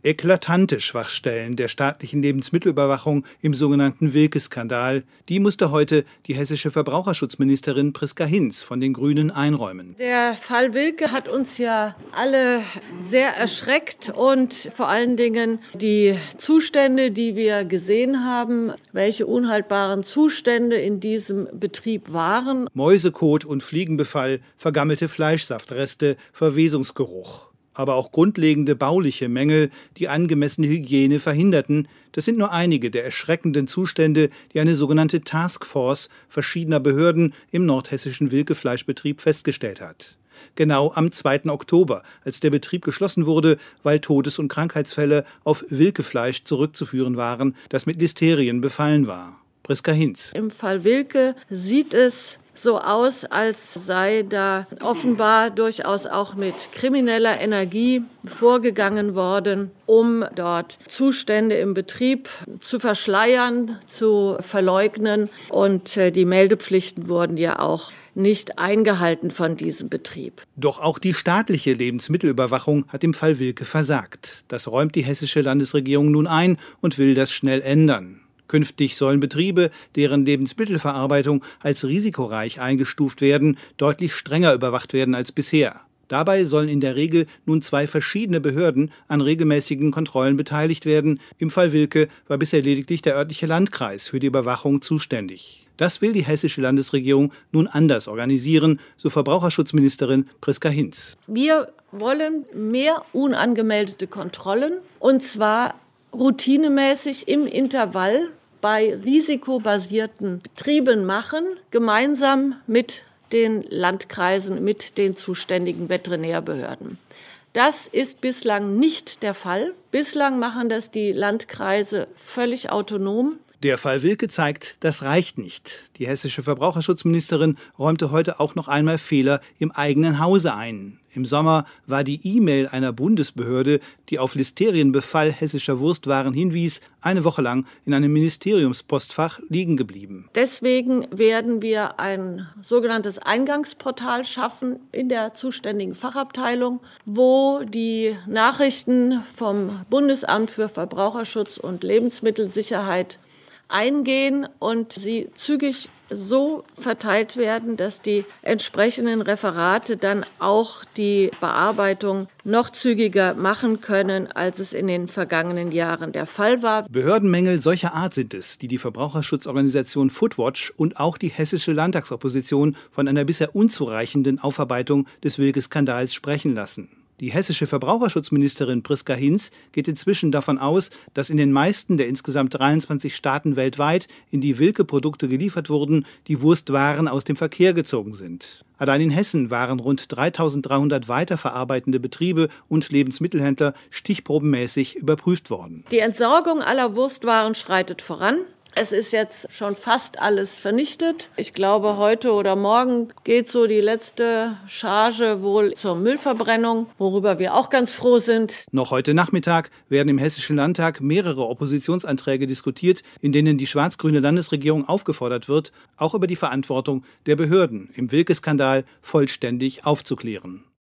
Eklatante Schwachstellen der staatlichen Lebensmittelüberwachung im sogenannten Wilke-Skandal, die musste heute die hessische Verbraucherschutzministerin Priska Hinz von den Grünen einräumen. Der Fall Wilke hat uns ja alle sehr erschreckt und vor allen Dingen die Zustände, die wir gesehen haben, welche unhaltbaren Zustände in diesem Betrieb waren. Mäusekot und Fliegenbefall, vergammelte Fleischsaftreste, Verwesungsgeruch. Aber auch grundlegende bauliche Mängel, die angemessene Hygiene verhinderten. Das sind nur einige der erschreckenden Zustände, die eine sogenannte Taskforce verschiedener Behörden im nordhessischen Wilke-Fleischbetrieb festgestellt hat. Genau am 2. Oktober, als der Betrieb geschlossen wurde, weil Todes- und Krankheitsfälle auf Wilke-Fleisch zurückzuführen waren, das mit Listerien befallen war. Priska Hinz. Im Fall Wilke sieht es so aus, als sei da offenbar durchaus auch mit krimineller Energie vorgegangen worden, um dort Zustände im Betrieb zu verschleiern, zu verleugnen. Und die Meldepflichten wurden ja auch nicht eingehalten von diesem Betrieb. Doch auch die staatliche Lebensmittelüberwachung hat im Fall Wilke versagt. Das räumt die hessische Landesregierung nun ein und will das schnell ändern. Künftig sollen Betriebe, deren Lebensmittelverarbeitung als risikoreich eingestuft werden, deutlich strenger überwacht werden als bisher. Dabei sollen in der Regel nun 2 verschiedene Behörden an regelmäßigen Kontrollen beteiligt werden. Im Fall Wilke war bisher lediglich der örtliche Landkreis für die Überwachung zuständig. Das will die hessische Landesregierung nun anders organisieren, so Verbraucherschutzministerin Priska Hinz. Wir wollen mehr unangemeldete Kontrollen, und zwar routinemäßig im Intervall bei risikobasierten Betrieben machen, gemeinsam mit den Landkreisen, mit den zuständigen Veterinärbehörden. Das ist bislang nicht der Fall. Bislang machen das die Landkreise völlig autonom. Der Fall Wilke zeigt, das reicht nicht. Die hessische Verbraucherschutzministerin räumte heute auch noch einmal Fehler im eigenen Hause ein. Im Sommer war die E-Mail einer Bundesbehörde, die auf Listerienbefall hessischer Wurstwaren hinwies, eine Woche lang in einem Ministeriumspostfach liegen geblieben. Deswegen werden wir ein sogenanntes Eingangsportal schaffen in der zuständigen Fachabteilung, wo die Nachrichten vom Bundesamt für Verbraucherschutz und Lebensmittelsicherheit eingehen und sie zügig so verteilt werden, dass die entsprechenden Referate dann auch die Bearbeitung noch zügiger machen können, als es in den vergangenen Jahren der Fall war. Behördenmängel solcher Art sind es, die die Verbraucherschutzorganisation Foodwatch und auch die hessische Landtagsopposition von einer bisher unzureichenden Aufarbeitung des Wilke-Skandals sprechen lassen. Die hessische Verbraucherschutzministerin Priska Hinz geht inzwischen davon aus, dass in den meisten der insgesamt 23 Staaten weltweit, in die Wilke-Produkte geliefert wurden, die Wurstwaren aus dem Verkehr gezogen sind. Allein in Hessen waren rund 3.300 weiterverarbeitende Betriebe und Lebensmittelhändler stichprobenmäßig überprüft worden. Die Entsorgung aller Wurstwaren schreitet voran. Es ist jetzt schon fast alles vernichtet. Ich glaube, heute oder morgen geht so die letzte Charge wohl zur Müllverbrennung, worüber wir auch ganz froh sind. Noch heute Nachmittag werden im Hessischen Landtag mehrere Oppositionsanträge diskutiert, in denen die schwarz-grüne Landesregierung aufgefordert wird, auch über die Verantwortung der Behörden im Wilke-Skandal vollständig aufzuklären.